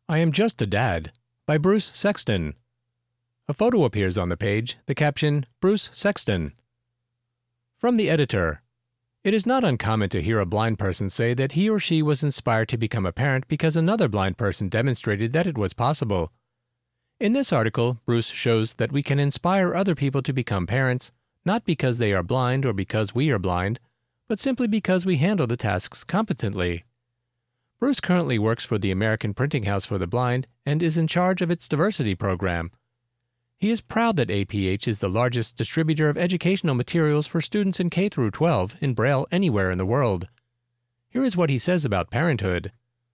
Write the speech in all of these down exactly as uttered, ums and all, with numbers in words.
I Am Just a Dad by Bruce Sexton. A photo appears on the page, the caption, Bruce Sexton. From the editor. It is not uncommon to hear a blind person say that he or she was inspired to become a parent because another blind person demonstrated that it was possible. In this article, Bruce shows that we can inspire other people to become parents, not because they are blind or because we are blind, but simply because we handle the tasks competently. Bruce currently works for the American Printing House for the Blind and is in charge of its diversity program. He is proud that A P H is the largest distributor of educational materials for students in K through twelve in Braille anywhere in the world. Here is what he says about parenthood.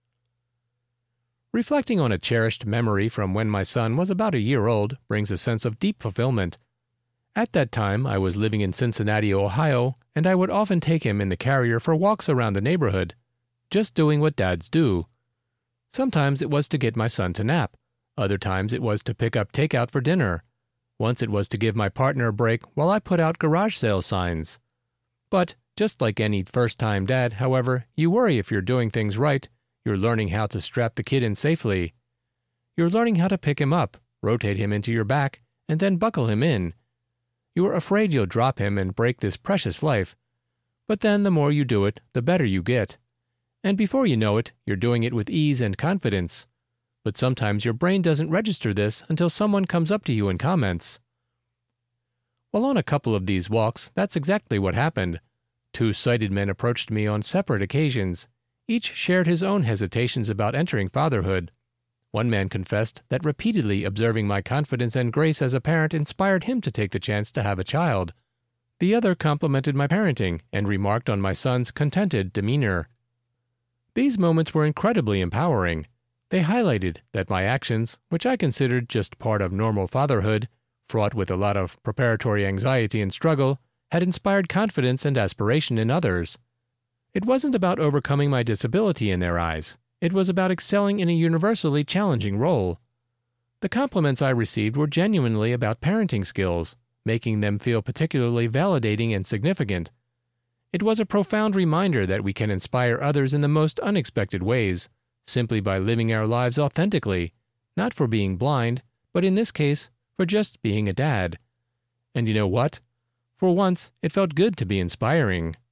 Reflecting on a cherished memory from when my son was about a year old brings a sense of deep fulfillment. At that time, I was living in Cincinnati, Ohio, and I would often take him in the carrier for walks around the neighborhood, just doing what dads do. Sometimes it was to get my son to nap. Other times it was to pick up takeout for dinner. Once it was to give my partner a break while I put out garage sale signs. But, just like any first-time dad, however, you worry if you're doing things right. You're learning how to strap the kid in safely. You're learning how to pick him up, rotate him into your back, and then buckle him in. You are afraid you'll drop him and break this precious life. But then the more you do it, the better you get. And before you know it, you're doing it with ease and confidence. But sometimes your brain doesn't register this until someone comes up to you and comments. Well, on a couple of these walks, that's exactly what happened. Two sighted men approached me on separate occasions. Each shared his own hesitations about entering fatherhood. One man confessed that repeatedly observing my confidence and grace as a parent inspired him to take the chance to have a child. The other complimented my parenting and remarked on my son's contented demeanor. These moments were incredibly empowering. They highlighted that my actions, which I considered just part of normal fatherhood, fraught with a lot of preparatory anxiety and struggle, had inspired confidence and aspiration in others. It wasn't about overcoming my disability in their eyes. It was about excelling in a universally challenging role. The compliments I received were genuinely about parenting skills, making them feel particularly validating and significant. It was a profound reminder that we can inspire others in the most unexpected ways, simply by living our lives authentically, not for being blind, but in this case, for just being a dad. And you know what? For once, it felt good to be inspiring.